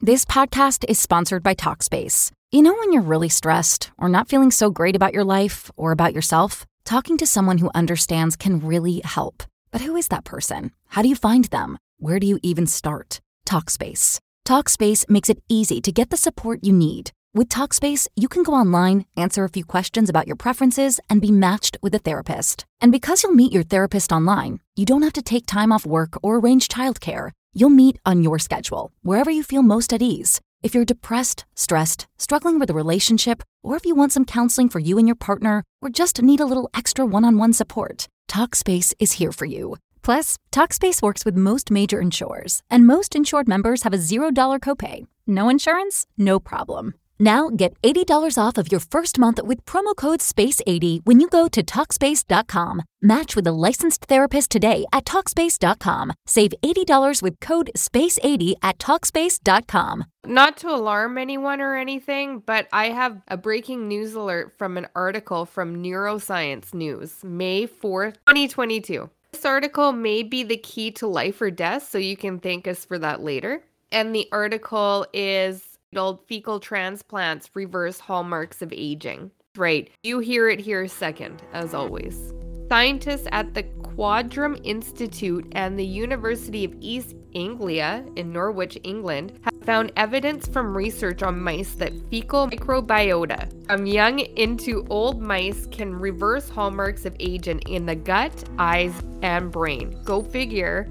This podcast is sponsored by Talkspace. You know when you're really stressed or not feeling so great about your life or about yourself? Talking to someone who understands can really help. But who is that person? How do you find them? Where do you even start? Talkspace. Talkspace makes it easy to get the support you need. With Talkspace, you can go online, answer a few questions about your preferences, and be matched with a therapist. And because you'll meet your therapist online, you don't have to take time off work or arrange childcare. You'll meet on your schedule, wherever you feel most at ease. If you're depressed, stressed, struggling with a relationship, or if you want some counseling for you and your partner, or just need a little extra one-on-one support, Talkspace is here for you. Plus, Talkspace works with most major insurers, and most insured members have a $0 copay. No insurance? No problem. Now get $80 off of your first month with promo code SPACE80 when you go to Talkspace.com. Match with a licensed therapist today at Talkspace.com. Save $80 with code SPACE80 at Talkspace.com. Not to alarm anyone or anything, but I have a breaking news alert from an article from Neuroscience News, May 4th, 2022. This article may be the key to life or death, so you can thank us for that later. And the article is Fecal Transplants Reverse Hallmarks of Aging. Right, you hear it here second, as always. Scientists at the Quadram Institute and the University of East Anglia in Norwich, England, have found evidence from research on mice that fecal microbiota from young into old mice can reverse hallmarks of aging in the gut, eyes, and brain. Go figure.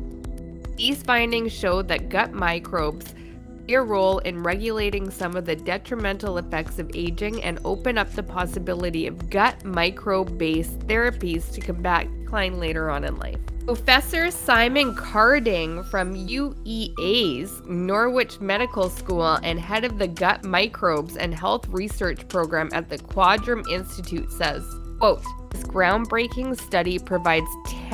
These findings show that gut microbes play a role in regulating some of the detrimental effects of aging and open up the possibility of gut microbe-based therapies to combat decline later on in life. Professor Simon Carding from UEA's Norwich Medical School and head of the Gut Microbes and Health Research Program at the Quadram Institute says, quote, "This groundbreaking study provides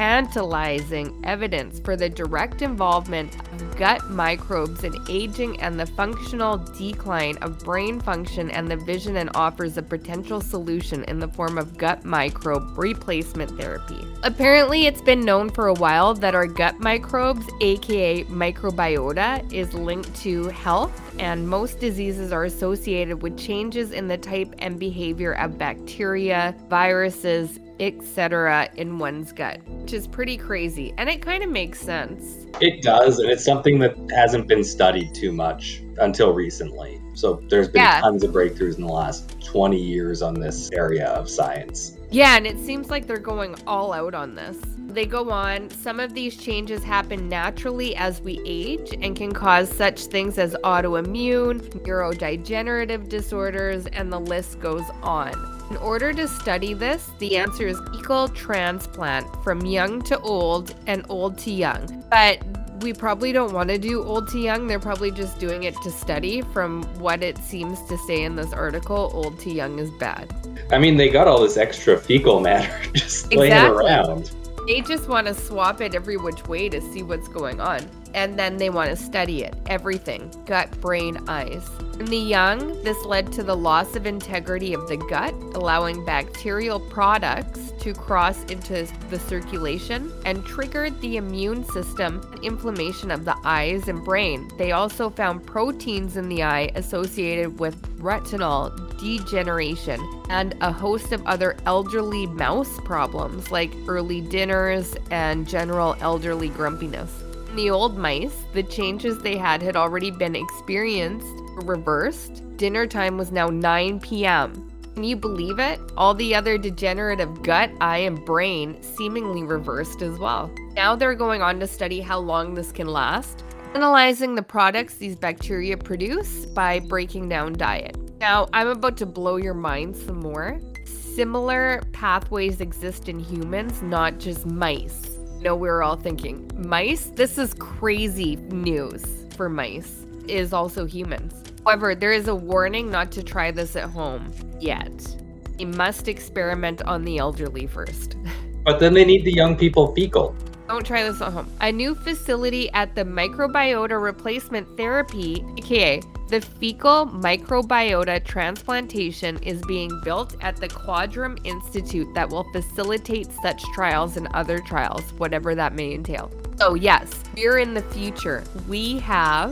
tantalizing evidence for the direct involvement of gut microbes in aging and the functional decline of brain function and the vision, and offers a potential solution in the form of gut microbe replacement therapy." Apparently, it's been known for a while that our gut microbes, aka microbiota, is linked to health, and most diseases are associated with changes in the type and behavior of bacteria, viruses, etc. in one's gut, which is pretty crazy. And it kind of makes sense. It does, and it's something that hasn't been studied too much until recently. So there's been tons of breakthroughs in the last 20 years on this area of science. Yeah, and it seems like they're going all out on this. They go on, some of these changes happen naturally as we age and can cause such things as autoimmune, neurodegenerative disorders, and the list goes on. In order to study this, the answer is fecal transplant from young to old and old to young. But we probably don't want to do old to young. They're probably just doing it to study. From what it seems to say in this article, old to young is bad. I mean, they got all this extra fecal matter just laying around. They just want to swap it every which way to see what's going on. And then they want to study it. Everything. Gut, brain, eyes. In the young, this led to the loss of integrity of the gut, allowing bacterial products to cross into the circulation, and triggered the immune system and inflammation of the eyes and brain. They also found proteins in the eye associated with retinal degeneration and a host of other elderly mouse problems like early dinners and general elderly grumpiness. In the old mice, the changes they had already been experienced or reversed. Dinner time was now 9 p.m. Can you believe it? All the other degenerative gut, eye, and brain seemingly reversed as well. Now they're going on to study how long this can last, analyzing the products these bacteria produce by breaking down diet. Now, I'm about to blow your mind some more. Similar pathways exist in humans, not just mice. No, we're all thinking, mice? This is crazy news for mice. It is also humans. However, there is a warning not to try this at home yet. You must experiment on the elderly first. But then they need the young people fecal. Don't try this at home. A new facility at the Microbiota Replacement Therapy, aka the Fecal Microbiota Transplantation, is being built at the Quadram Institute that will facilitate such trials and other trials, whatever that may entail. So yes, we're in the future. We have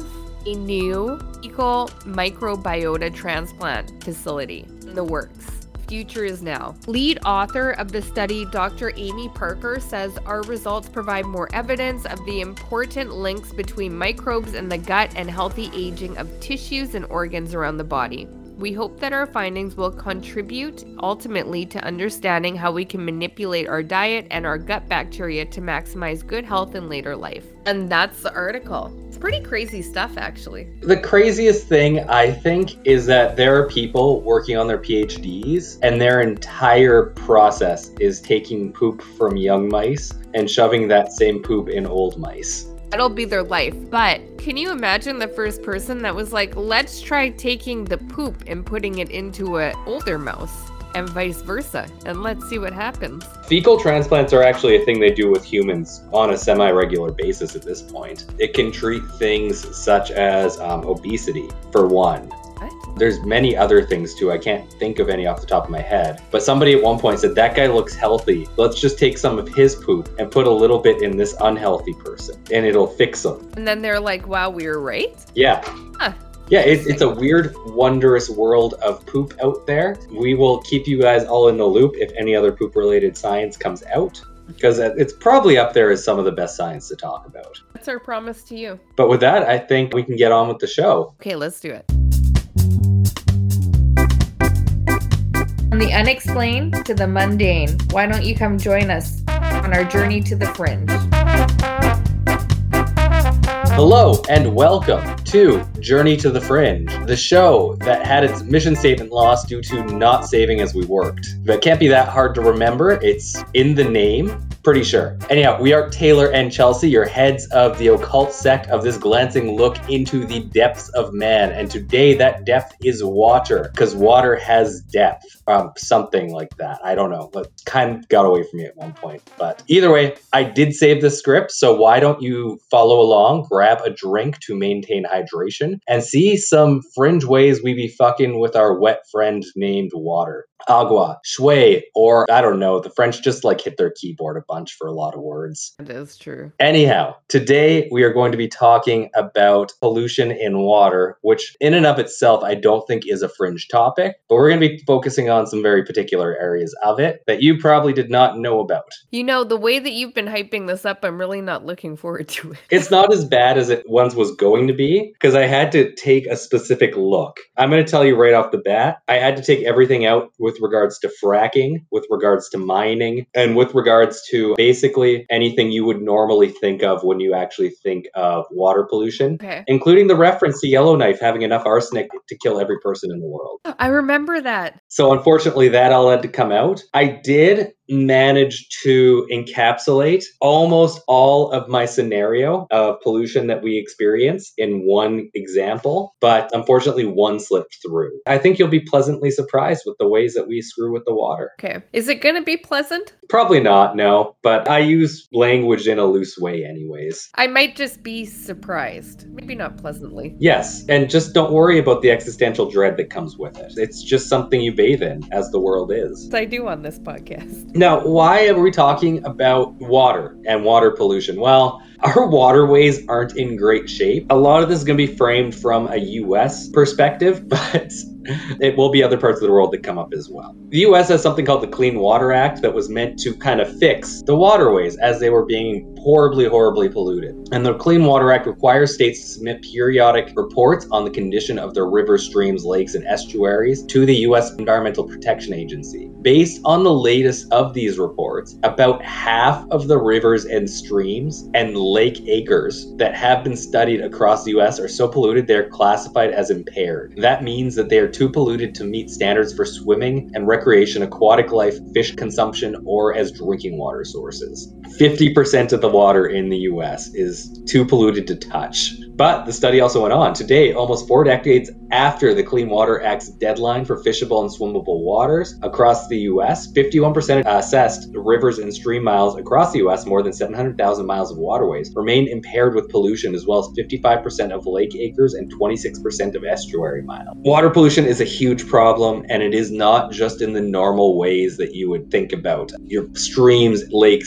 A new fecal microbiota transplant facility in the works. Future is now. Lead author of the study, Dr. Amy Parker, says our results provide more evidence of the important links between microbes in the gut and healthy aging of tissues and organs around the body. We hope that our findings will contribute ultimately to understanding how we can manipulate our diet and our gut bacteria to maximize good health in later life. And that's the article. It's pretty crazy stuff, actually. The craziest thing, I think, is that there are people working on their PhDs and their entire process is taking poop from young mice and shoving that same poop in old mice. That'll be their life. But can you imagine the first person that was like, let's try taking the poop and putting it into an older mouse and vice versa, and let's see what happens. Fecal transplants are actually a thing they do with humans on a semi-regular basis at this point. It can treat things such as obesity, for one. What? There's many other things too. I can't think of any off the top of my head. But somebody at one point said, that guy looks healthy. Let's just take some of his poop and put a little bit in this unhealthy person and it'll fix them. And then they're like, wow, we were right? Yeah. Huh. Yeah, it's a weird, wondrous world of poop out there. We will keep you guys all in the loop if any other poop-related science comes out, because it's probably up there as some of the best science to talk about. That's our promise to you. But with that, I think we can get on with the show. Okay, let's do it. From the unexplained to the mundane, why don't you come join us on our journey to the fringe? Hello and welcome to Journey to the Fringe, the show that had its mission statement lost due to not saving as we worked. But it can't be that hard to remember. It's in the name. Pretty sure. Anyhow, we are Taylor and Chelsea, your heads of the occult sect of this glancing look into the depths of man. And today that depth is water, because water has depth. Something like that. I don't know, but kind of got away from me at one point. But either way, I did save the script, so why don't you follow along, grab a drink to maintain hydration, and see some fringe ways we be fucking with our wet friend named water. Agua, shui, or I don't know, the French just like hit their keyboard a bunch for a lot of words. That is true. Anyhow, today we are going to be talking about pollution in water, which in and of itself I don't think is a fringe topic, but we're going to be focusing on some very particular areas of it that you probably did not know about. You know, the way that you've been hyping this up, I'm really not looking forward to it. It's not as bad as it once was going to be, because I had to take a specific look. I'm going to tell you right off the bat, I had to take everything out with regards to fracking, with regards to mining, and with regards to basically anything you would normally think of when you actually think of water pollution, including the reference to Yellowknife having enough arsenic to kill every person in the world. I remember that. So unfortunately, that all had to come out. I did manage to encapsulate almost all of my scenario of pollution that we experience in one example, but unfortunately one slipped through. I think you'll be pleasantly surprised with the ways that we screw with the water. Okay. Is it going to be pleasant? Probably not, no, but I use language in a loose way anyways. I might just be surprised. Maybe not pleasantly. Yes, and just don't worry about the existential dread that comes with it. It's just something you bathe in, as the world is. I do on this podcast. Now, why are we talking about water and water pollution? Well, our waterways aren't in great shape. A lot of this is going to be framed from a U.S. perspective, but it will be other parts of the world that come up as well. The U.S. has something called the Clean Water Act that was meant to kind of fix the waterways as they were being horribly polluted. And the Clean Water Act requires states to submit periodic reports on the condition of their rivers, streams, lakes, and estuaries to the U.S. Environmental Protection Agency. Based on the latest of these reports, about half of the rivers and streams and lake acres that have been studied across the U.S. are so polluted they're classified as impaired. That means that they are too polluted to meet standards for swimming and recreation, aquatic life, fish consumption, or as drinking water sources. 50% of the water in the U.S. is too polluted to touch. But the study also went on. Today, almost 4 decades after the Clean Water Act's deadline for fishable and swimmable waters across the U.S., 51% assessed rivers and stream miles across the U.S., more than 700,000 miles of waterways, remain impaired with pollution, as well as 55% of lake acres and 26% of estuary miles. Water pollution is a huge problem, and it is not just in the normal ways that you would think about. Your streams, lakes, and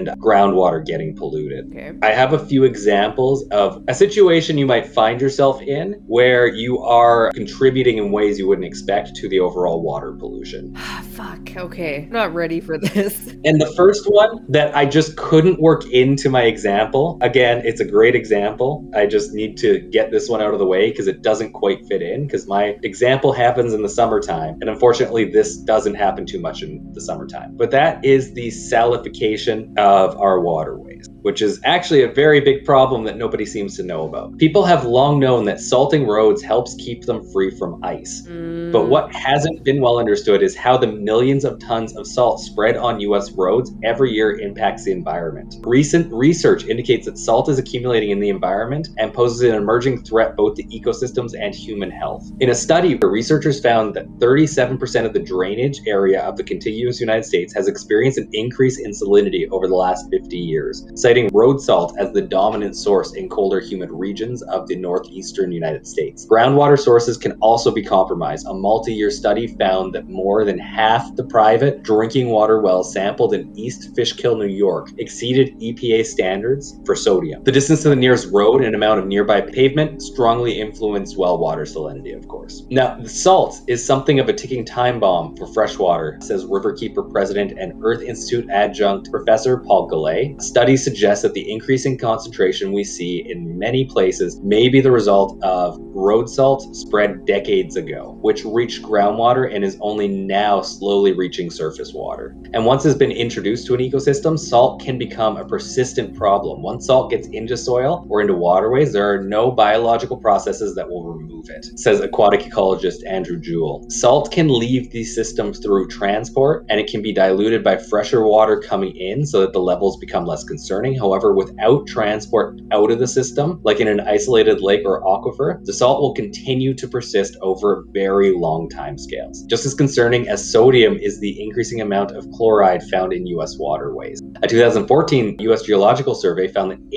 groundwater getting polluted. Okay. I have a few examples of a situation you might find yourself in where you are contributing in ways you wouldn't expect to the overall water pollution. Fuck, okay. I'm not ready for this. And the first one that I just couldn't work into my example, again, it's a great example. I just need to get this one out of the way because it doesn't quite fit in, because my example happens in the summertime. And unfortunately, this doesn't happen too much in the summertime. But that is the salification of our waterways, which is actually a very big problem that nobody seems to know about. People have long known that salting roads helps keep them free from ice. But what hasn't been well understood is how the millions of tons of salt spread on US roads every year impacts the environment. Recent research indicates that salt is accumulating in the environment and poses an emerging threat both to ecosystems and human health. In a study, researchers found that 37% of the drainage area of the contiguous United States has experienced an increase in salinity over the last 50 years, citing road salt as the dominant source in colder, humid regions of the northeastern United States. Groundwater sources can also be compromised. A multi-year study found that more than half the private drinking water wells sampled in East Fishkill, New York, exceeded EPA standards for sodium. The distance to the nearest road and amount of nearby pavement strongly influenced well water salinity, of course. Now, the salt is something of a ticking time bomb for freshwater, says Riverkeeper President and Earth Institute adjunct Professor Paul Gallet. Studies suggest that the increasing concentration we see in many places may be the result of road salt spread decades ago, which reached groundwater and is only now slowly reaching surface water. And once it's been introduced to an ecosystem, salt can become a persistent problem. Once salt gets into soil or into waterways, there are no biological processes that will remove it, says aquatic ecologist Andrew Jewell. Salt can leave these systems through transport, and it can be diluted by fresher water coming in so that the levels become less concerning. However, without transport out of the system, like in an isolated lake or aquifer, the salt will continue to persist over very long time scales. Just as concerning as sodium is the increasing amount of chloride found in U.S. waterways. A 2014 U.S. Geological Survey found that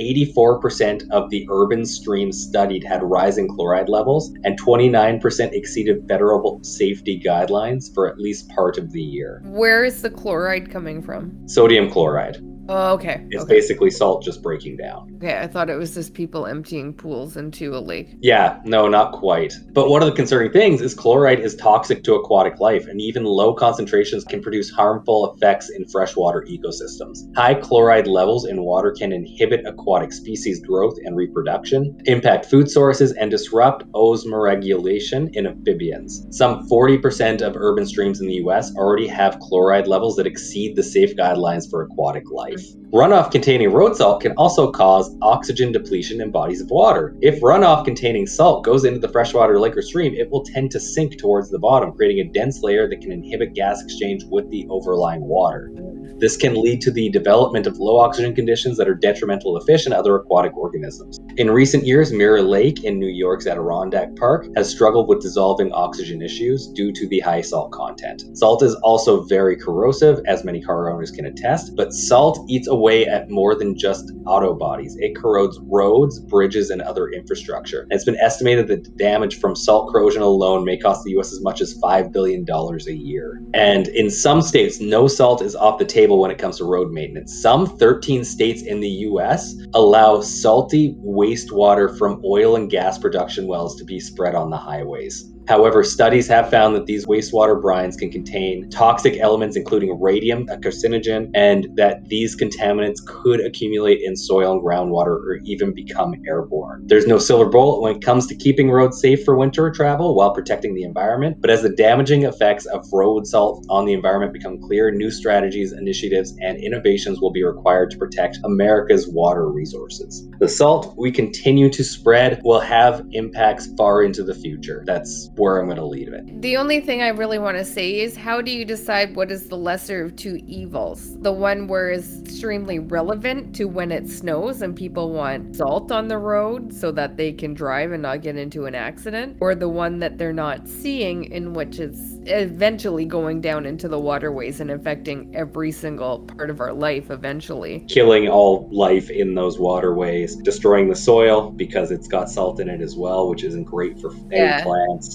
84% of the urban streams studied had rising chloride levels, and 29% exceeded federal safety guidelines for at least part of the year. Where is the chloride coming from? Sodium chloride. Oh, okay. It's okay. basically salt just breaking down. Okay, I thought it was just people emptying pools into a lake. Yeah, no, not quite. But one of the concerning things is chloride is toxic to aquatic life, and even low concentrations can produce harmful effects in freshwater ecosystems. High chloride levels in water can inhibit aquatic species growth and reproduction, impact food sources, and disrupt osmoregulation in amphibians. Some 40% of urban streams in the US already have chloride levels that exceed the safe guidelines for aquatic life. Runoff containing road salt can also cause oxygen depletion in bodies of water. If runoff containing salt goes into the freshwater lake or stream, it will tend to sink towards the bottom, creating a dense layer that can inhibit gas exchange with the overlying water. This can lead to the development of low oxygen conditions that are detrimental to fish and other aquatic organisms. In recent years, Mirror Lake in New York's Adirondack Park has struggled with dissolving oxygen issues due to the high salt content. Salt is also very corrosive, as many car owners can attest, but salt eats away at more than just auto bodies. It corrodes roads, bridges, and other infrastructure. And it's been estimated that the damage from salt corrosion alone may cost the U.S. as much as $5 billion a year. And in some states, no salt is off the table when it comes to road maintenance. Some 13 states in the US allow salty wastewater from oil and gas production wells to be spread on the highways. However, studies have found that these wastewater brines can contain toxic elements, including radium, a carcinogen, and that these contaminants could accumulate in soil and groundwater or even become airborne. There's no silver bullet when it comes to keeping roads safe for winter travel while protecting the environment, but as the damaging effects of road salt on the environment become clear, new strategies, initiatives, and innovations will be required to protect America's water resources. The salt we continue to spread will have impacts far into the future. That's where I'm going to leave it. The only thing I really want to say is, how do you decide what is the lesser of two evils? The one where it's extremely relevant to when it snows and people want salt on the road so that they can drive and not get into an accident, or the one that they're not seeing, in which it's eventually going down into the waterways and affecting every single part of our life eventually. Killing all life in those waterways, destroying the soil because it's got salt in it as well, which isn't great for any plants.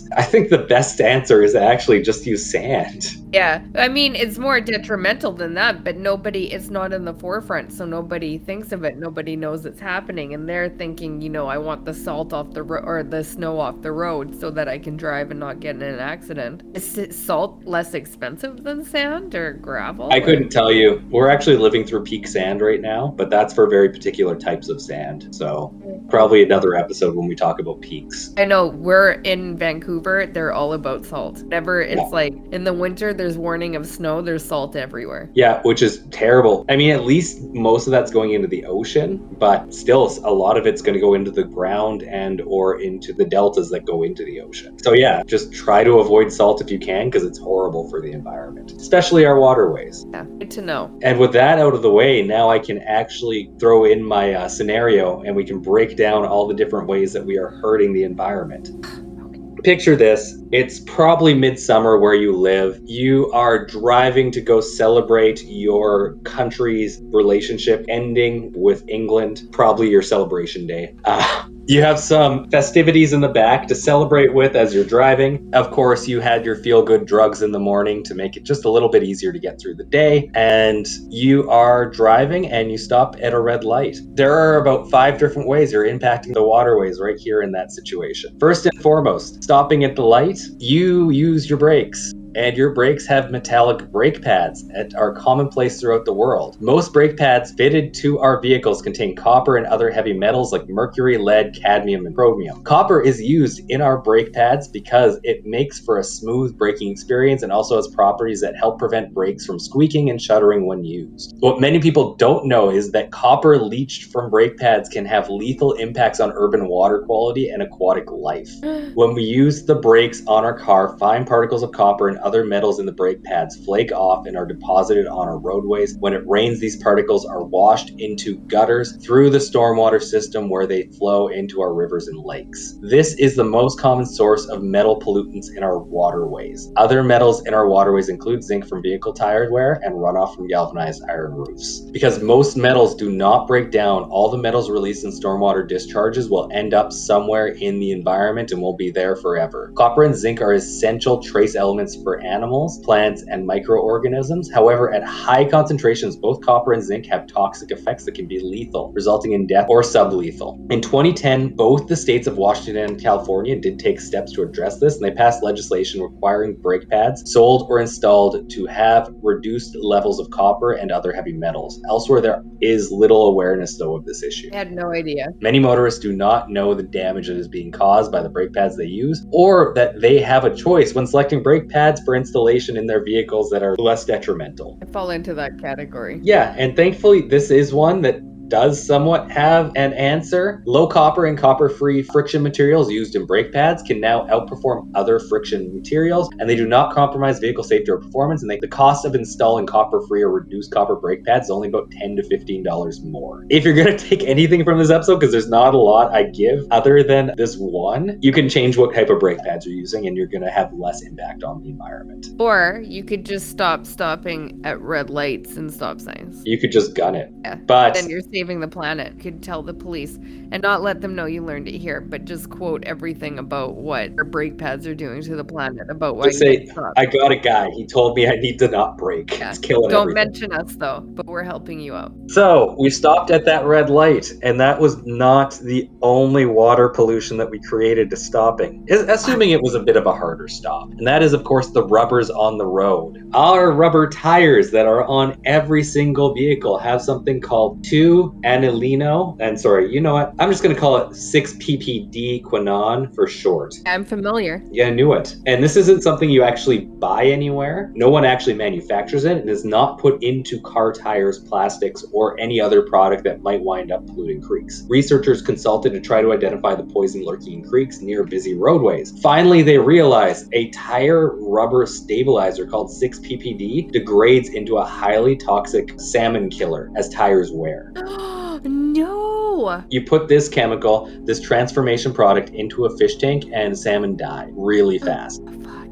I think the best answer is to actually just use sand. Yeah, I mean, it's more detrimental than that, but it's not in the forefront, so nobody thinks of it. Nobody knows it's happening, and they're thinking, I want the salt off the road or the snow off the road so that I can drive and not get in an accident. Is salt less expensive than sand or gravel? I couldn't tell you. We're actually living through peak sand right now, but that's for very particular types of sand. So probably another episode when we talk about peaks. I know we're in Vancouver. They're all about salt. Whenever it's like in the winter, there's warning of snow. There's salt everywhere. Yeah, which is terrible. I mean, at least most of that's going into the ocean, but still a lot of it's going to go into the ground and or into the deltas that go into the ocean. So yeah, just try to avoid salt if you can, because it's horrible for the environment, especially our waterways. Yeah, good to know. And with that out of the way, now I can actually throw in my scenario, and we can break down all the different ways that we are hurting the environment. Picture this. It's probably midsummer where you live. You are driving to go celebrate your country's relationship ending with England, probably your celebration day. You have some festivities in the back to celebrate with as you're driving. Of course, you had your feel-good drugs in the morning to make it just a little bit easier to get through the day. And you are driving and you stop at a red light. There are about 5 different ways you're impacting the waterways right here in that situation. First and foremost, stopping at the light, you use your brakes. And your brakes have metallic brake pads that are commonplace throughout the world. Most brake pads fitted to our vehicles contain copper and other heavy metals like mercury, lead, cadmium, and chromium. Copper is used in our brake pads because it makes for a smooth braking experience and also has properties that help prevent brakes from squeaking and shuddering when used. What many people don't know is that copper leached from brake pads can have lethal impacts on urban water quality and aquatic life. When we use the brakes on our car, fine particles of copper and other metals in the brake pads flake off and are deposited on our roadways. When it rains, these particles are washed into gutters through the stormwater system where they flow into our rivers and lakes. This is the most common source of metal pollutants in our waterways. Other metals in our waterways include zinc from vehicle tire wear and runoff from galvanized iron roofs. Because most metals do not break down, all the metals released in stormwater discharges will end up somewhere in the environment and will be there forever. Copper and zinc are essential trace elements for animals, plants, and microorganisms. However, at high concentrations, both copper and zinc have toxic effects that can be lethal, resulting in death or sublethal. In 2010, both the states of Washington and California did take steps to address this, and they passed legislation requiring brake pads sold or installed to have reduced levels of copper and other heavy metals. Elsewhere, there is little awareness, though, of this issue. I had no idea. Many motorists do not know the damage that is being caused by the brake pads they use, or that they have a choice when selecting brake pads for installation in their vehicles that are less detrimental. I fall into that category. Yeah, and thankfully this is one that does somewhat have an answer. Low copper and copper-free friction materials used in brake pads can now outperform other friction materials, and they do not compromise vehicle safety or performance, and the cost of installing copper-free or reduced copper brake pads is only about $10 to $15 more. If you're going to take anything from this episode, because there's not a lot I give other than this one, you can change what type of brake pads you're using, and you're going to have less impact on the environment. Or you could just stop stopping at red lights and stop signs. You could just gun it. Yeah. But then you're saving the planet. You could tell the police and not let them know you learned it here, but just quote everything about what our brake pads are doing to the planet, about why just say, I got a guy. He told me I need to not brake. Yeah. It's killing Don't everything. mention us though, but we're helping you out. So we stopped at that red light, and that was not the only water pollution that we created to stopping, assuming it was a bit of a harder stop. And that is, of course, the rubbers on the road. Our rubber tires that are on every single vehicle have something called 2-anilino, and sorry, you know what? I'm just going to call it 6-ppd quinone for short. I'm familiar. Yeah, I knew it. And this isn't something you actually buy anywhere. No one actually manufactures it, and is not put into car tires, plastics, or any other product that might wind up polluting creeks. Researchers consulted to try to identify the poison lurking in creeks near busy roadways. Finally, they realized a tire rubber stabilizer called 6-ppd degrades into a highly toxic salmon killer as tires wear. No! You put this chemical, this transformation product, into a fish tank and salmon die really fast. Fuck.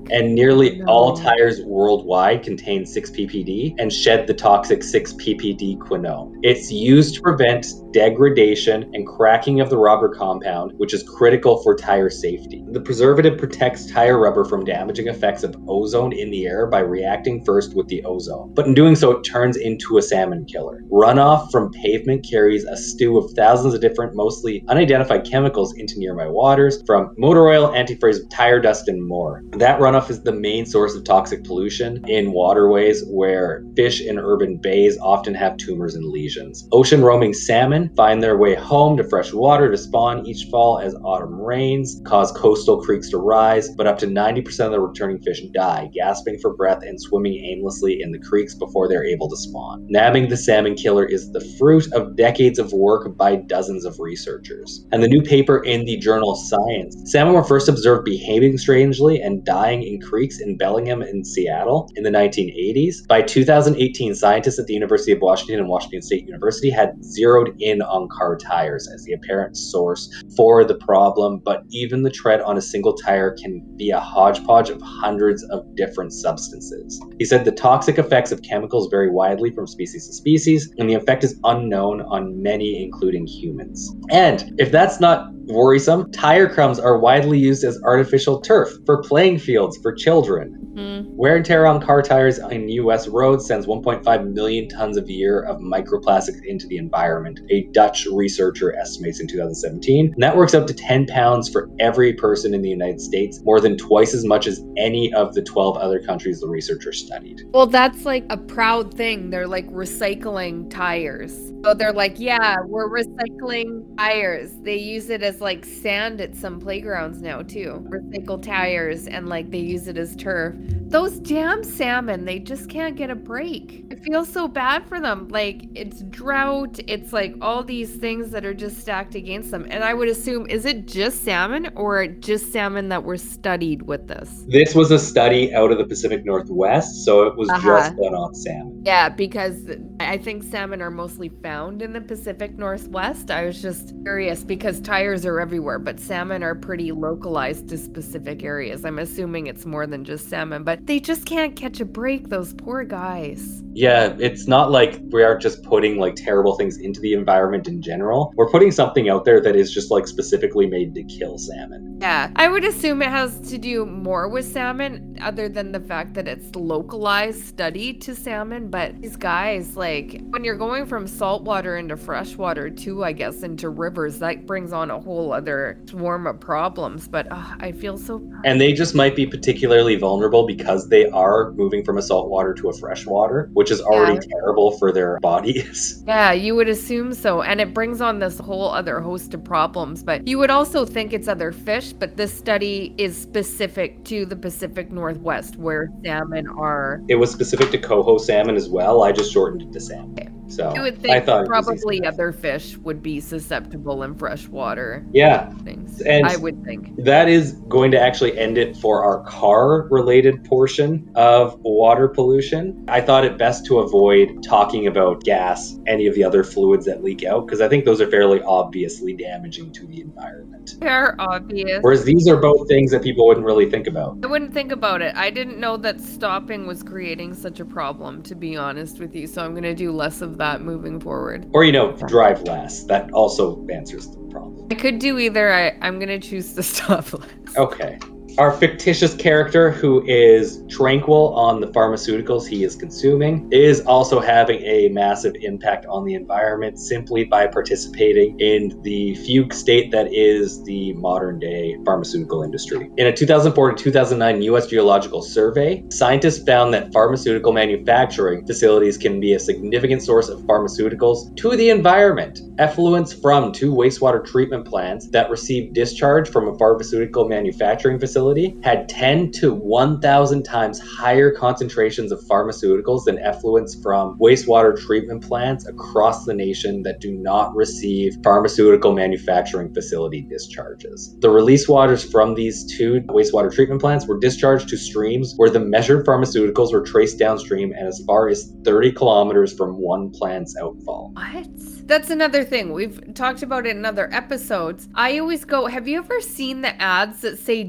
And nearly all No. tires worldwide contain 6-PPD and shed the toxic 6-PPD quinone. It's used to prevent degradation and cracking of the rubber compound, which is critical for tire safety. The preservative protects tire rubber from damaging effects of ozone in the air by reacting first with the ozone. But in doing so, it turns into a salmon killer. Runoff from pavement carries a stew of thousands of different, mostly unidentified chemicals into nearby waters, from motor oil, antifreeze, tire dust, and more. That runoff is the main source of toxic pollution in waterways where fish in urban bays often have tumors and lesions. Ocean roaming salmon find their way home to fresh water to spawn each fall as autumn rains cause coastal creeks to rise, but up to 90% of the returning fish die, gasping for breath and swimming aimlessly in the creeks before they're able to spawn. Nabbing the salmon killer is the fruit of decades of work by dozens of researchers. And the new paper in the journal Science, salmon were first observed behaving strangely and dying in creeks in Bellingham and Seattle in the 1980s. By 2018, scientists at the University of Washington and Washington State University had zeroed in on car tires as the apparent source for the problem, but even the tread on a single tire can be a hodgepodge of hundreds of different substances. He said the toxic effects of chemicals vary widely from species to species, and the effect is unknown on many, including humans. And if that's not worrisome, tire crumbs are widely used as artificial turf for playing fields for children. Wear and tear on car tires in U.S. roads sends 1.5 million tons a year of microplastics into the environment, a Dutch researcher estimates in 2017. And that works out to 10 pounds for every person in the United States, more than twice as much as any of the 12 other countries the researcher studied. Well, that's like a proud thing. They're like recycling tires. So they're like, yeah, we're recycling tires. They use it as like sand at some playgrounds now too. Recycle tires, and like they use it as turf. Those damn salmon, they just can't get a break. I feel so bad for them. Like, it's drought, it's like all these things that are just stacked against them. And I would assume, is it just salmon or just salmon that were studied with this? This was a study out of the Pacific Northwest, so it was just done on salmon. Yeah, because I think salmon are mostly found in the Pacific Northwest. I was just curious because tires are everywhere, but salmon are pretty localized to specific areas. I'm assuming it's more than just salmon, but they just can't catch a break, those poor guys. Yeah, it's not like we are just putting like terrible things into the environment in general. We're putting something out there that is just like specifically made to kill salmon. Yeah, I would assume it has to do more with salmon other than the fact that it's localized study to salmon. But these guys, like, when you're going from saltwater into freshwater too, I guess, into rivers, that brings on a whole other swarm of problems. But I feel so bad. And they just might be particularly vulnerable because they are moving from a saltwater to a freshwater, which is already terrible for their bodies. Yeah, you would assume so. And it brings on this whole other host of problems. But you would also think it's other fish, but this study is specific to the Pacific Northwest where salmon are. It was specific to coho salmon as well. I just shortened it to salmon. Okay. So you would I think thought probably other fish would be susceptible in freshwater. Yeah. Things. And I would think. That is going to actually end it for our car-related portion of water pollution. I thought it best to avoid talking about gas, any of the other fluids that leak out, because I think those are fairly obviously damaging to the environment. They're obvious. Whereas these are both things that people wouldn't really think about. I wouldn't think about it. I didn't know that stopping was creating such a problem, to be honest with you. So I'm going to do less of that moving forward. Or, drive less. That also answers the problem. I could do either. I'm going to choose to stop less. Okay. Our fictitious character, who is tranquil on the pharmaceuticals he is consuming, is also having a massive impact on the environment simply by participating in the fugue state that is the modern day pharmaceutical industry. In a 2004 to 2009 U.S. Geological Survey, scientists found that pharmaceutical manufacturing facilities can be a significant source of pharmaceuticals to the environment. Effluents from 2 wastewater treatment plants that received discharge from a pharmaceutical manufacturing facility had 10 to 1,000 times higher concentrations of pharmaceuticals than effluents from wastewater treatment plants across the nation that do not receive pharmaceutical manufacturing facility discharges. The release waters from these 2 wastewater treatment plants were discharged to streams where the measured pharmaceuticals were traced downstream and as far as 30 kilometers from one plant's outfall. What? That's another thing. We've talked about it in other episodes. I always go, have you ever seen the ads that say don't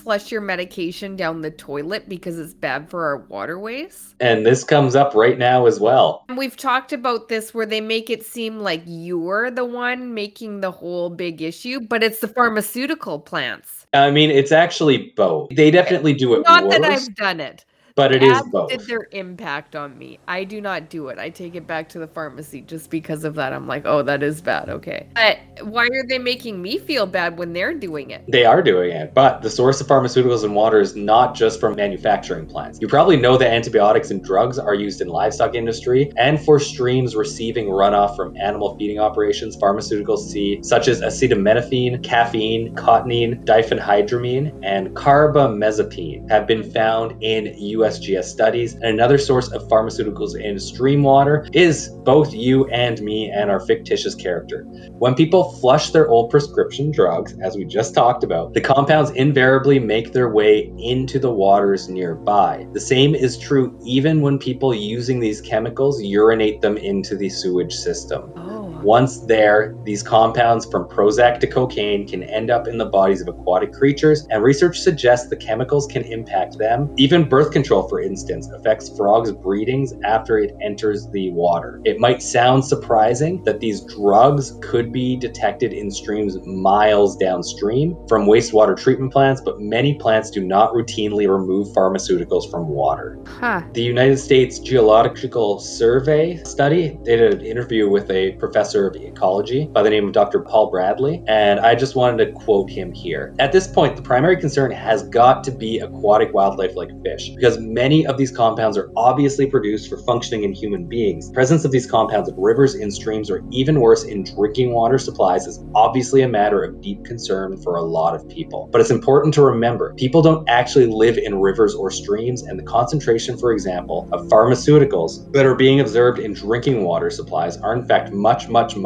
flush your medication down the toilet because it's bad for our waterways? And this comes up right now as well. And we've talked about this where they make it seem like you're the one making the whole big issue, but it's the pharmaceutical plants. I mean, it's actually both. They definitely do it Not worse, that I've done it. but it is Ads both. did their impact on me. I do not do it. I take it back to the pharmacy just because of that. I'm like, oh, that is bad. Okay. But why are they making me feel bad when they're doing it? They are doing it, but the source of pharmaceuticals in water is not just from manufacturing plants. You probably know that antibiotics and drugs are used in livestock industry and for streams receiving runoff from animal feeding operations. Pharmaceuticals such as acetaminophen, caffeine, cotinine, diphenhydramine, and carbamazepine have been found in USGS studies. And another source of pharmaceuticals in stream water is both you and me and our fictitious character. When people flush their old prescription drugs, as we just talked about, the compounds invariably make their way into the waters nearby. The same is true even when people using these chemicals urinate them into the sewage system. Once there, these compounds from Prozac to cocaine can end up in the bodies of aquatic creatures, and research suggests the chemicals can impact them. Even birth control, for instance, affects frogs' breedings after it enters the water. It might sound surprising that these drugs could be detected in streams miles downstream from wastewater treatment plants, but many plants do not routinely remove pharmaceuticals from water. The United States Geological Survey study did an interview with a professor of ecology by the name of Dr. Paul Bradley, and I just wanted to quote him here. At this point, the primary concern has got to be aquatic wildlife like fish, because many of these compounds are obviously produced for functioning in human beings. The presence of these compounds in rivers, in streams, or even worse, in drinking water supplies is obviously a matter of deep concern for a lot of people. But it's important to remember, people don't actually live in rivers or streams, and the concentration, for example, of pharmaceuticals that are being observed in drinking water supplies are in fact much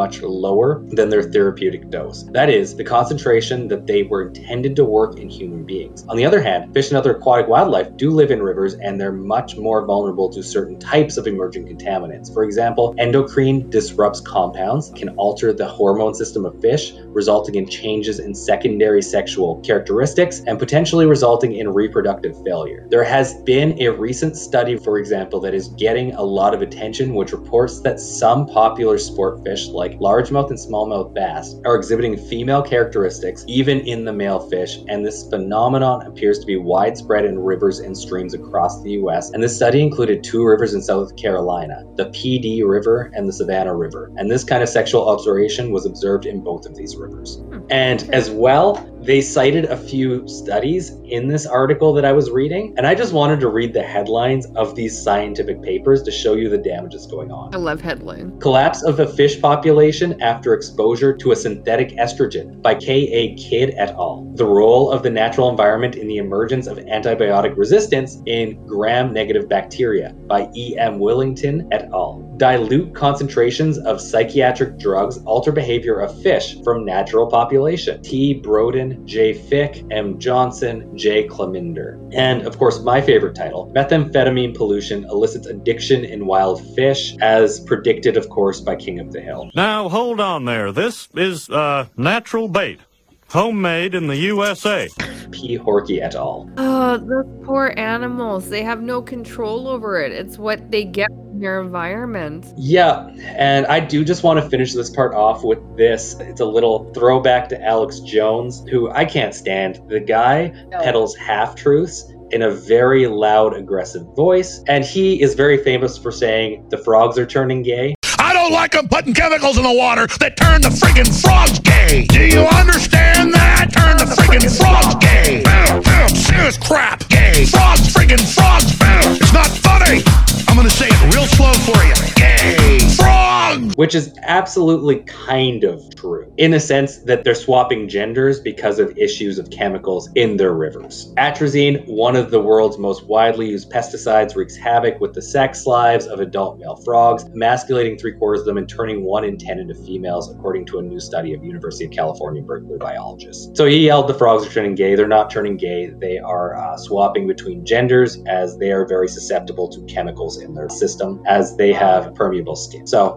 lower than their therapeutic dose. That is, the concentration that they were intended to work in human beings. On the other hand, fish and other aquatic wildlife do live in rivers, and they're much more vulnerable to certain types of emerging contaminants. For example, endocrine disrupts compounds can alter the hormone system of fish, resulting in changes in secondary sexual characteristics and potentially resulting in reproductive failure. There has been a recent study, for example, that is getting a lot of attention, which reports that some popular sport fish like largemouth and smallmouth bass are exhibiting female characteristics even in the male fish, and this phenomenon appears to be widespread in rivers and streams across the US. And this study included 2 rivers in South Carolina, the PD River and the Savannah River, and this kind of sexual observation was observed in both of these rivers. And as well, they cited a few studies in this article that I was reading, and I just wanted to read the headlines of these scientific papers to show you the damages going on. I love headlines. Collapse of a fish population after exposure to a synthetic estrogen by K.A. Kidd et al. The role of the natural environment in the emergence of antibiotic resistance in gram-negative bacteria by E.M. Willington et al. Dilute concentrations of psychiatric drugs alter behavior of fish from natural population. T. Broden, J. Fick, M. Johnson, J. Cleminder. And of course, my favorite title, Methamphetamine Pollution Elicits Addiction in Wild Fish, as predicted, of course, by King of the Hill. Now, hold on there. This is natural bait. Homemade in the USA. P. Horkey et al. Oh, those poor animals. They have no control over it. It's what they get from their environment. Yeah, and I do just want to finish this part off with this. It's a little throwback to Alex Jones, who I can't stand. The guy peddles half-truths in a very loud, aggressive voice, and he is very famous for saying the frogs are turning gay. I don't like them putting chemicals in the water that turn the friggin' frogs gay. Do you understand that? Turn the friggin' frogs gay. Serious crap. Gay. Frogs, friggin' frogs. It's not funny. I'm gonna say it real slow for you. Gay. Frog. Which is absolutely kind of true, in a sense that they're swapping genders because of issues of chemicals in their rivers. Atrazine, one of the world's most widely used pesticides, wreaks havoc with the sex lives of adult male frogs, emasculating 3/4 of them and turning 1 in 10 into females, according to a new study of University of California, Berkeley biologists. So he yelled the frogs are turning gay. They're not turning gay. They are swapping between genders, as they are very susceptible to chemicals in their system, as they have permeable skin. So yeah,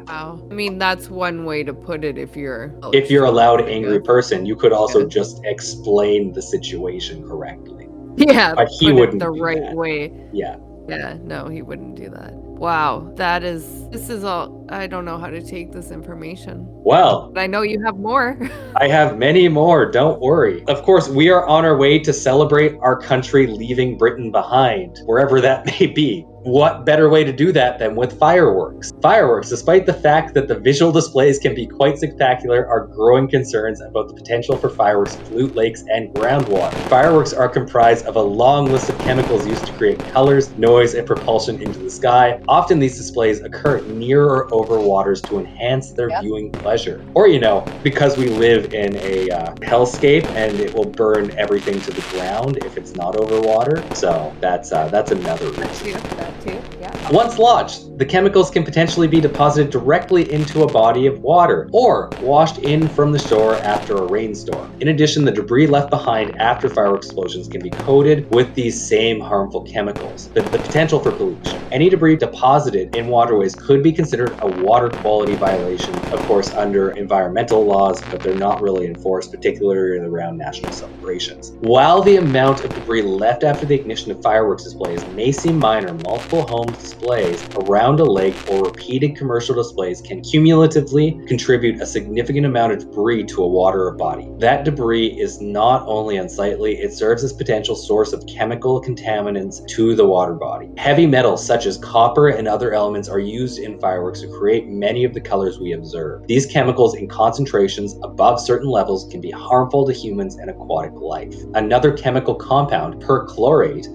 Wow. I mean, that's one way to put it if you're a loud, angry person. You could also just explain the situation correctly. Yeah, but he put it wouldn't the do right that. way. Yeah. Yeah, no, he wouldn't do that. Wow, this is all, I don't know how to take this information. Well, But I know you have more. I have many more, don't worry. Of course, we are on our way to celebrate our country leaving Britain behind, wherever that may be. What better way to do that than with fireworks? Fireworks, despite the fact that the visual displays can be quite spectacular, are growing concerns about the potential for fireworks to pollute lakes and groundwater. Fireworks are comprised of a long list of chemicals used to create colors, noise, and propulsion into the sky. Often these displays occur near or over waters to enhance their viewing pleasure. Or, because we live in a hellscape and it will burn everything to the ground if it's not over water. So that's another reason. That too, yeah. Once launched, the chemicals can potentially be deposited directly into a body of water or washed in from the shore after a rainstorm. In addition, the debris left behind after fireworks explosions can be coated with these same harmful chemicals. The potential for pollution. Any debris deposited in waterways could be considered a water quality violation, of course, under environmental laws, but they're not really enforced, particularly around national celebrations. While the amount of debris left after the ignition of fireworks displays may seem minor, multiple home displays around a lake or repeated commercial displays can cumulatively contribute a significant amount of debris to a water body. That debris is not only unsightly, it serves as potential source of chemical contaminants to the water body. Heavy metals such as copper and other elements are used in fireworks to create many of the colors we observe. These chemicals in concentrations above certain levels can be harmful to humans and aquatic life. Another chemical compound, perchlorate,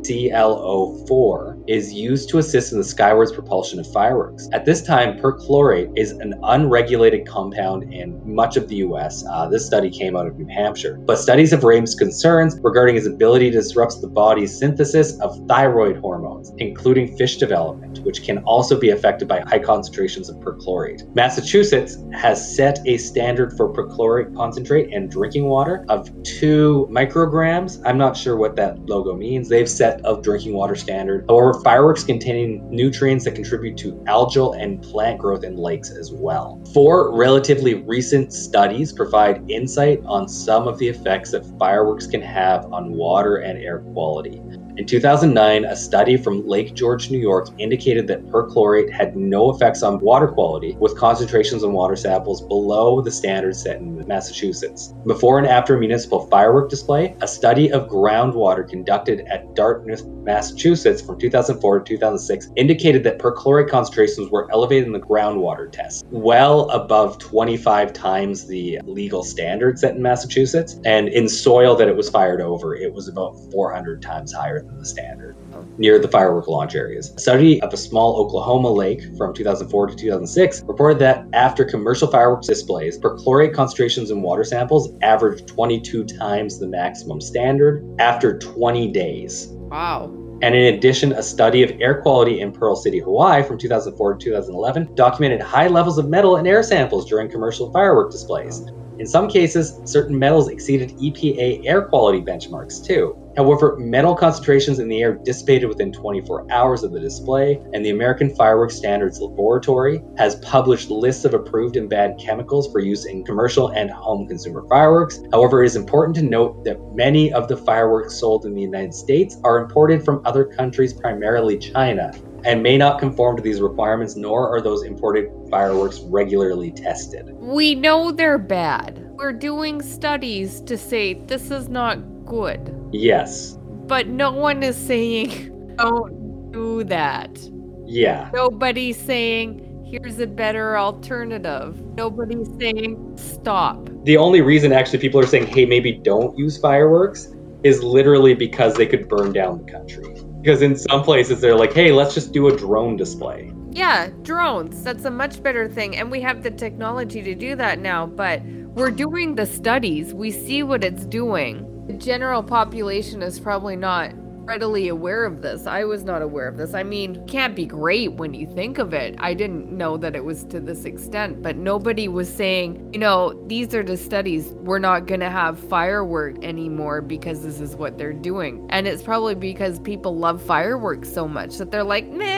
ClO4, is used to assist in the skywards propulsion of fireworks. At this time, perchlorate is an unregulated compound in much of the US. This study came out of New Hampshire. But studies have raised concerns regarding its ability to disrupt the body's synthesis of thyroid hormones, including fish development, which can also be affected by high concentrations of perchlorate. Massachusetts has set a standard for perchlorate concentrate in drinking water of 2 micrograms. I'm not sure what that logo means. They've set a drinking water standard. However, fireworks containing nutrients that contribute to algal and plant growth in lakes as well. 4 relatively recent studies provide insight on some of the effects that fireworks can have on water and air quality. In 2009, a study from Lake George, New York indicated that perchlorate had no effects on water quality, with concentrations in water samples below the standards set in Massachusetts. Before and after a municipal firework display, a study of groundwater conducted at Dartmouth, Massachusetts from 2004 to 2006 indicated that perchlorate concentrations were elevated in the groundwater test, well above 25 times the legal standard set in Massachusetts, and in soil that it was fired over, it was about 400 times higher than the standard near the firework launch areas. A study of a small Oklahoma lake from 2004 to 2006 reported that after commercial fireworks displays, perchlorate concentrations in water samples averaged 22 times the maximum standard after 20 days. Wow. And in addition, a study of air quality in Pearl City, Hawaii from 2004 to 2011 documented high levels of metal in air samples during commercial firework displays. In some cases, certain metals exceeded EPA air quality benchmarks too. However, metal concentrations in the air dissipated within 24 hours of the display, and the American Fireworks Standards Laboratory has published lists of approved and banned chemicals for use in commercial and home consumer fireworks. However, it is important to note that many of the fireworks sold in the United States are imported from other countries, primarily China, and may not conform to these requirements, nor are those imported fireworks regularly tested. We know they're bad. We're doing studies to say this is not good. Yes. But no one is saying don't do that. Yeah. Nobody's saying here's a better alternative. Nobody's saying stop. The only reason actually people are saying, hey, maybe don't use fireworks is literally because they could burn down the country. Because in some places they're like, hey, let's just do a drone display. Yeah, drones. That's a much better thing. And we have the technology to do that now, but we're doing the studies. We see what it's doing. The general population is probably not readily aware of this. I was not aware of this. I mean, it can't be great when you think of it. I didn't know that it was to this extent, but nobody was saying, these are the studies. We're not going to have firework anymore because this is what they're doing. And it's probably because people love fireworks so much that they're like, nah,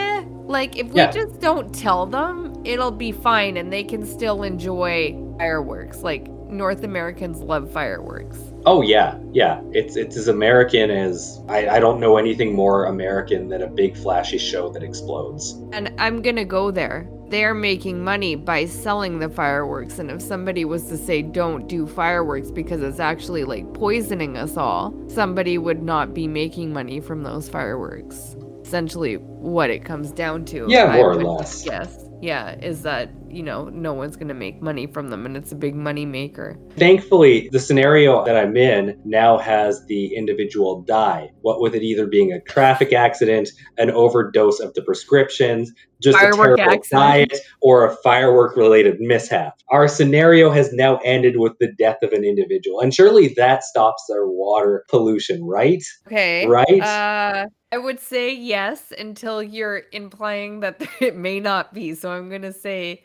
Like, if we just don't tell them, it'll be fine and they can still enjoy fireworks. Like, North Americans love fireworks. Oh, yeah. Yeah. It's as American as... I don't know anything more American than a big flashy show that explodes. And I'm going to go there. They're making money by selling the fireworks. And if somebody was to say, don't do fireworks because it's actually like poisoning us all, somebody would not be making money from those fireworks. Essentially what it comes down to. Yeah, more or less. Yes. Yeah, is that, no one's going to make money from them, and it's a big money maker. Thankfully, the scenario that I'm in now has the individual die. What with it either being a traffic accident, an overdose of the prescriptions, just firework a terrible diet, or a firework-related mishap. Our scenario has now ended with the death of an individual, and surely that stops their water pollution, right? Okay. Right? I would say yes until you're implying that it may not be. So I'm going to say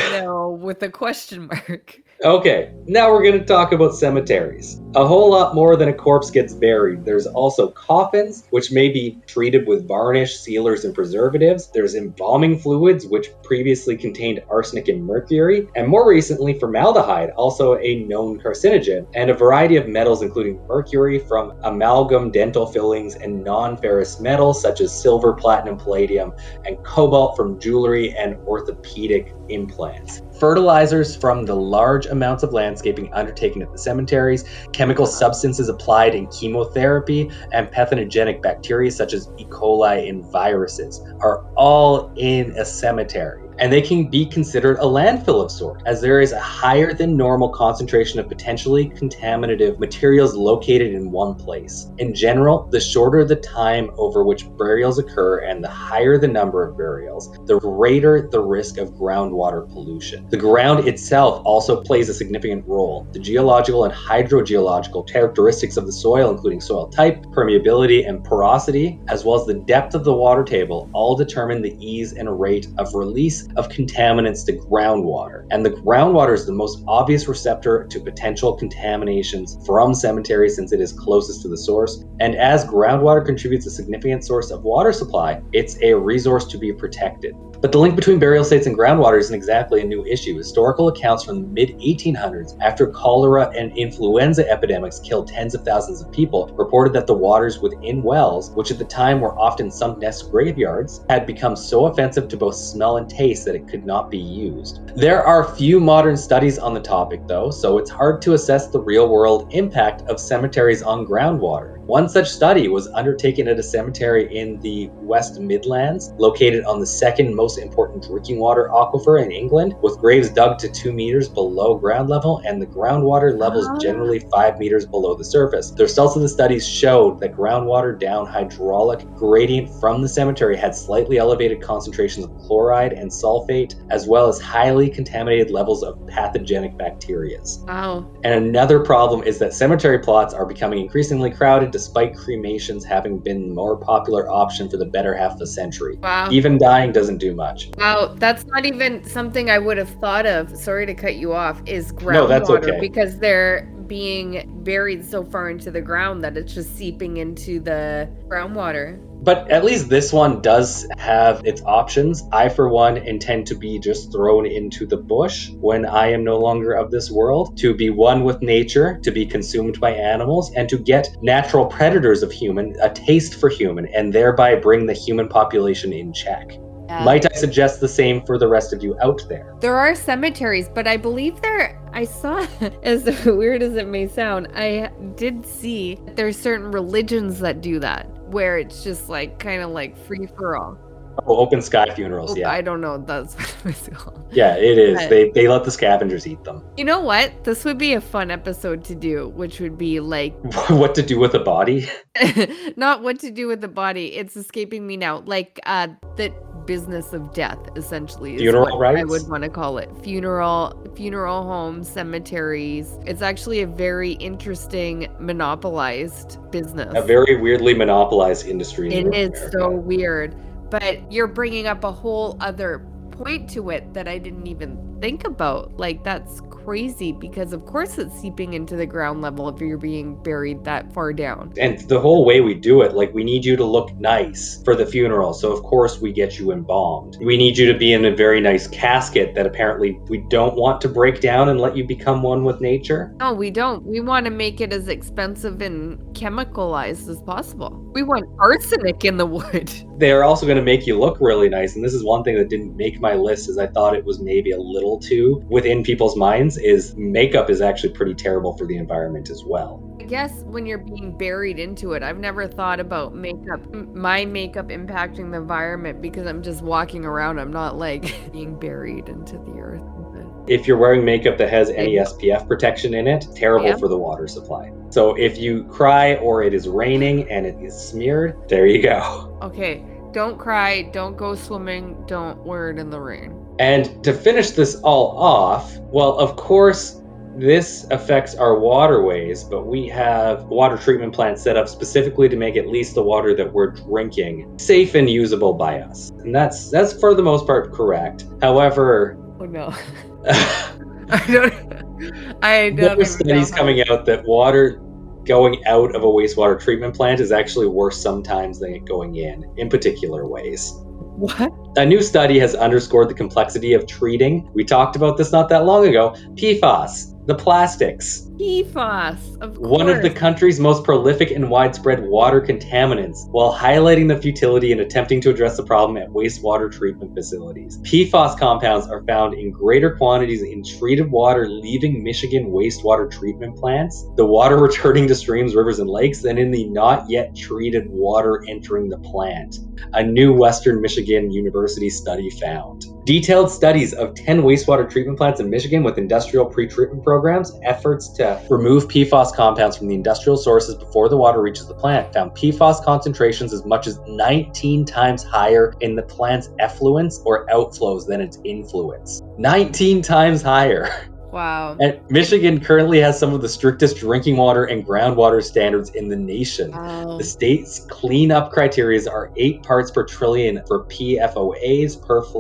no with a question mark. Okay, now we're going to talk about cemeteries. A whole lot more than a corpse gets buried. There's also coffins, which may be treated with varnish, sealers, and preservatives. There's embalming fluids, which previously contained arsenic and mercury. And more recently, formaldehyde, also a known carcinogen. And a variety of metals, including mercury from amalgam dental fillings and non-ferrous metals, such as silver, platinum, palladium, and cobalt from jewelry and orthopedic implants. Fertilizers from the large amounts of landscaping undertaken at the cemeteries, chemical substances applied in chemotherapy, and pathogenic bacteria such as E. coli and viruses are all in a cemetery. And they can be considered a landfill of sort, as there is a higher than normal concentration of potentially contaminative materials located in one place. In general, the shorter the time over which burials occur and the higher the number of burials, the greater the risk of groundwater pollution. The ground itself also plays a significant role. The geological and hydrogeological characteristics of the soil, including soil type, permeability, and porosity, as well as the depth of the water table, all determine the ease and rate of release of contaminants to groundwater. And the groundwater is the most obvious receptor to potential contaminations from cemeteries since it is closest to the source. And as groundwater contributes a significant source of water supply, it's a resource to be protected. But the link between burial sites and groundwater isn't exactly a new issue. Historical accounts from the mid-1800s, after cholera and influenza epidemics killed tens of thousands of people, reported that the waters within wells, which at the time were often sunk nest graveyards, had become so offensive to both smell and taste that it could not be used. There are few modern studies on the topic, though, so it's hard to assess the real-world impact of cemeteries on groundwater. One such study was undertaken at a cemetery in the West Midlands, located on the second most important drinking water aquifer in England, with graves dug to 2 meters below ground level and the groundwater levels generally 5 meters below the surface. The results of the studies showed that groundwater down hydraulic gradient from the cemetery had slightly elevated concentrations of chloride and sulfate, as well as highly contaminated levels of pathogenic bacteria. Wow. And another problem is that cemetery plots are becoming increasingly crowded despite cremations having been the more popular option for the better half of a century. Wow. Even dying doesn't do much. Wow, that's not even something I would have thought of. Sorry to cut you off. Is groundwater. No, that's okay. Because they're being buried so far into the ground that it's just seeping into the groundwater. But at least this one does have its options. I, for one, intend to be just thrown into the bush when I am no longer of this world, to be one with nature, to be consumed by animals, and to get natural predators of human, a taste for human, and thereby bring the human population in check. Might I suggest the same for the rest of you out there? There are cemeteries, but I believe I saw, as weird as it may sound, I did see there's certain religions that do that, where it's just like kind of like free for all. Oh, open sky funerals, yeah. I don't know, that's what it was called. Yeah, it is. But they let the scavengers eat them. You know what? This would be a fun episode to do, which would be like... What to do with a body? Not what to do with the body. It's escaping me now. Like, the business of death, essentially. Is funeral rites? I would want to call it. Funeral homes, cemeteries. It's actually a very interesting monopolized business. A very weirdly monopolized industry. It is so weird. But you're bringing up a whole other point to it that I didn't even think about. Like, that's crazy because of course it's seeping into the ground level if you're being buried that far down. And the whole way we do it, like, we need you to look nice for the funeral. So of course we get you embalmed. We need you to be in a very nice casket that apparently we don't want to break down and let you become one with nature. No, we don't. We want to make it as expensive and chemicalized as possible. We want arsenic in the wood. They're also going to make you look really nice. And this is one thing that didn't make my list, is I thought it was maybe a little too within people's minds, is makeup is actually pretty terrible for the environment as well. I guess when you're being buried into it, I've never thought about my makeup impacting the environment because I'm just walking around. I'm not like being buried into the earth. If you're wearing makeup that has any SPF protection in it, terrible for the water supply. So if you cry or it is raining and it is smeared, there you go. Okay, don't cry, don't go swimming, don't wear it in the rain. And to finish this all off, well, of course, this affects our waterways, but we have water treatment plants set up specifically to make at least the water that we're drinking safe and usable by us. And that's for the most part correct. However, oh no. I don't there are studies coming out that water going out of a wastewater treatment plant is actually worse sometimes than it going in particular ways. What? A new study has underscored the complexity of treating, we talked about this not that long ago, PFAS, the plastics. PFAS, of course. One of the country's most prolific and widespread water contaminants, while highlighting the futility in attempting to address the problem at wastewater treatment facilities. PFAS compounds are found in greater quantities in treated water leaving Michigan wastewater treatment plants, the water returning to streams, rivers, and lakes, than in the not yet treated water entering the plant, a new Western Michigan University study found. Detailed studies of 10 wastewater treatment plants in Michigan with industrial pre-treatment programs, efforts to remove PFAS compounds from the industrial sources before the water reaches the plant, found PFAS concentrations as much as 19 times higher in the plant's effluents or outflows than its influence. 19 times higher. Wow. And Michigan currently has some of the strictest drinking water and groundwater standards in the nation. Wow. The state's cleanup criteria are 8 parts per trillion for PFOAs,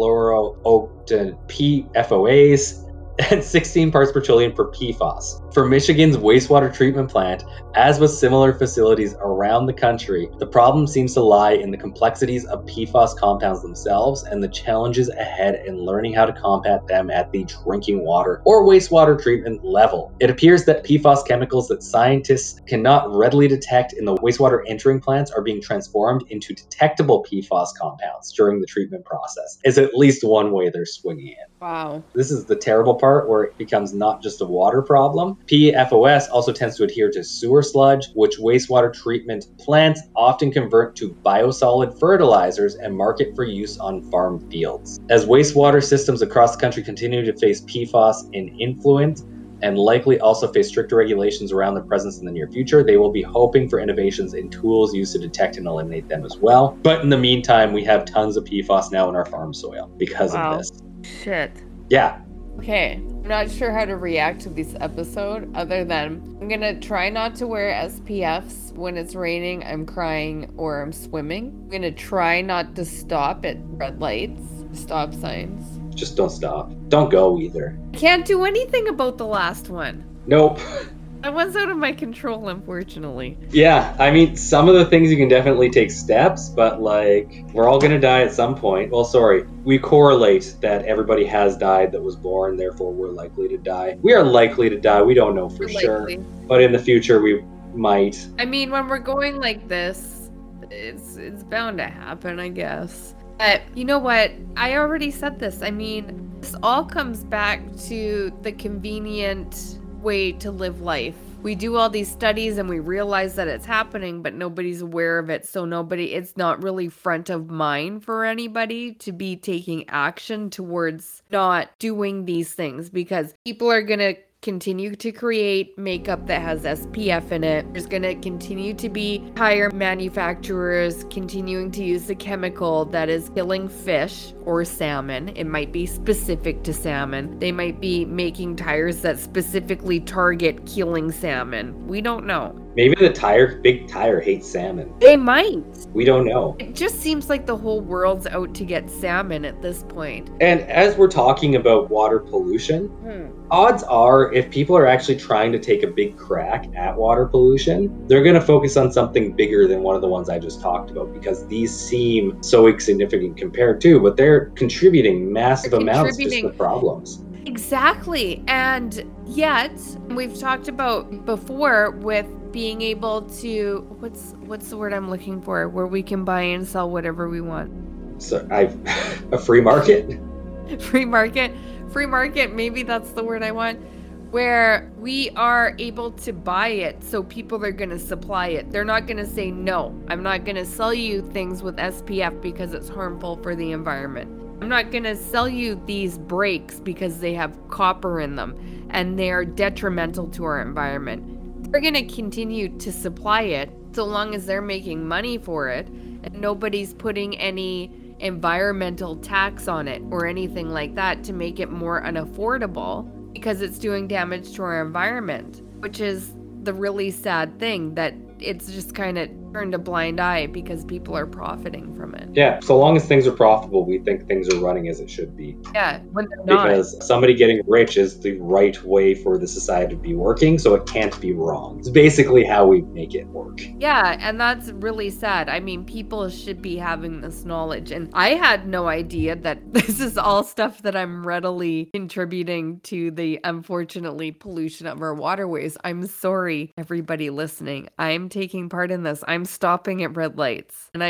PFOAs, and 16 parts per trillion for PFAS. For Michigan's wastewater treatment plant, as with similar facilities around the country, the problem seems to lie in the complexities of PFAS compounds themselves and the challenges ahead in learning how to combat them at the drinking water or wastewater treatment level. It appears that PFAS chemicals that scientists cannot readily detect in the wastewater entering plants are being transformed into detectable PFAS compounds during the treatment process. Is at least one way they're swinging it. Wow. This is the terrible part where it becomes not just a water problem. PFOS also tends to adhere to sewer sludge, which wastewater treatment plants often convert to biosolid fertilizers and market for use on farm fields. As wastewater systems across the country continue to face PFAS in influence, and likely also face stricter regulations around their presence in the near future, they will be hoping for innovations in tools used to detect and eliminate them as well. But in the meantime, we have tons of PFAS now in our farm soil because of this. Shit. Yeah. Okay, I'm not sure how to react to this episode other than I'm gonna try not to wear SPFs when it's raining, I'm crying, or I'm swimming. I'm gonna try not to stop at red lights, stop signs. Just don't stop. Don't go either. Can't do anything about the last one. Nope. That one's out of my control, unfortunately. Yeah, I mean, some of the things you can definitely take steps, but like, we're all gonna die at some point. Well, sorry, we correlate that everybody has died that was born, therefore we're likely to die. We are likely to die, we don't know for sure. But in the future, we might. I mean, when we're going like this, it's bound to happen, I guess. But you know what? I already said this. I mean, this all comes back to the convenient way to live life. We do all these studies and we realize that it's happening, but nobody's aware of it. So it's not really front of mind for anybody to be taking action towards not doing these things, because people are going to continue to create makeup that has SPF in it. There's going to continue to be tire manufacturers continuing to use the chemical that is killing fish or salmon. It might be specific to salmon. They might be making tires that specifically target killing salmon. We don't know. Maybe the big tire hates salmon. They might. We don't know. It just seems like the whole world's out to get salmon at this point. And as we're talking about water pollution, odds are if people are actually trying to take a big crack at water pollution, they're going to focus on something bigger than one of the ones I just talked about, because these seem so insignificant compared to, but they're contributing massive amounts to the problems. Exactly. And yet, we've talked about before with being able to, what's the word I'm looking for, where we can buy and sell whatever we want. So a free market? Free market, maybe that's the word I want, where we are able to buy it, so people are going to supply it. They're not going to say, no, I'm not going to sell you things with SPF because it's harmful for the environment. I'm not going to sell you these brakes because they have copper in them and they are detrimental to our environment. They're going to continue to supply it so long as they're making money for it and nobody's putting any environmental tax on it or anything like that to make it more unaffordable because it's doing damage to our environment, which is the really sad thing, that it's just kind of turned a blind eye because people are profiting from it. Yeah, so long as things are profitable, we think things are running as it should be. Yeah, when they're not. Because somebody getting rich is the right way for the society to be working, so it can't be wrong. It's basically how we make it work. Yeah, and that's really sad. I mean, people should be having this knowledge, and I had no idea that this is all stuff that I'm readily contributing to the, unfortunately, pollution of our waterways. I'm sorry, everybody listening. I'm taking part in this. I'm stopping at red lights, and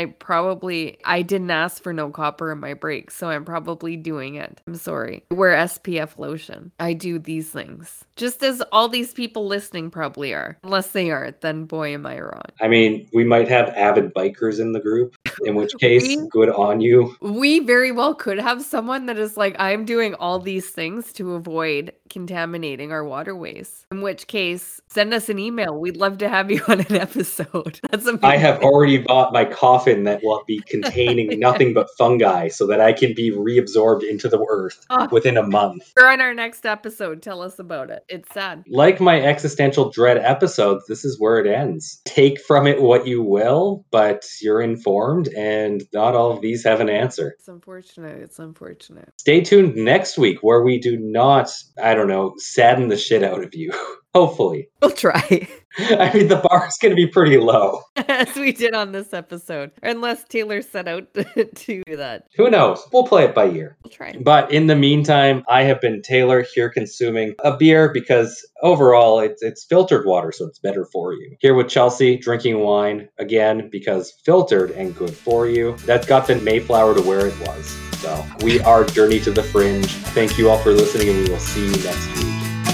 I didn't ask for no copper in my brakes, so I'm probably doing it. I'm sorry. I wear SPF lotion. I do these things. Just as all these people listening probably are. Unless they aren't, then boy, am I wrong. I mean, we might have avid bikers in the group, in which case, good on you. We very well could have someone that is like, I'm doing all these things to avoid contaminating our waterways. In which case, send us an email. We'd love to have you on an episode. That's amazing. I have already bought my coffin that will be containing nothing but fungi so that I can be reabsorbed into the earth within a month. You're on our next episode. Tell us about it. It's sad. Like my existential dread episodes, this is where it ends. Take from it what you will, but you're informed, and not all of these have an answer. It's unfortunate. Stay tuned next week where we do not, sadden the shit out of you. Hopefully. We'll try. I mean, the bar is going to be pretty low. As we did on this episode. Unless Taylor set out to do that. Who knows? We'll play it by ear. We'll try. But in the meantime, I have been Taylor, here consuming a beer because overall it's filtered water, so it's better for you. Here with Chelsea, drinking wine, again, because filtered and good for you. That's got the Mayflower to where it was. So we are Journey to the Fringe. Thank you all for listening, and we will see you next week.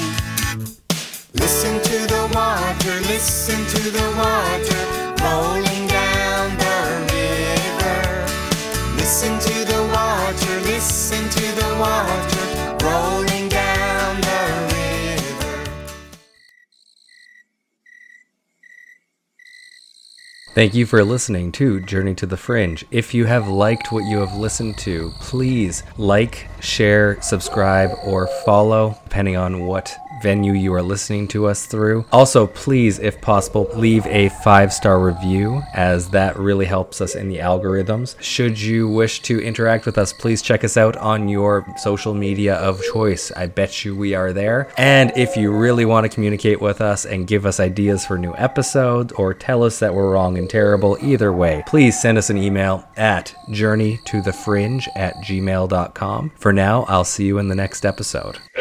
Listen to the water rolling down the river. Listen to the water rolling down the river. Thank you for listening to Journey to the Fringe. If you have liked what you have listened to, please like, share, subscribe, or follow, depending on what venue you are listening to us through. Also, please, if possible, leave a 5-star review, as that really helps us in the algorithms. Should you wish to interact with us, please check us out on your social media of choice. I bet you we are there. And if you really want to communicate with us and give us ideas for new episodes, or tell us that we're wrong and terrible, either way, please send us an email at journeytothefringe@gmail.com. For now, I'll see you in the next episode.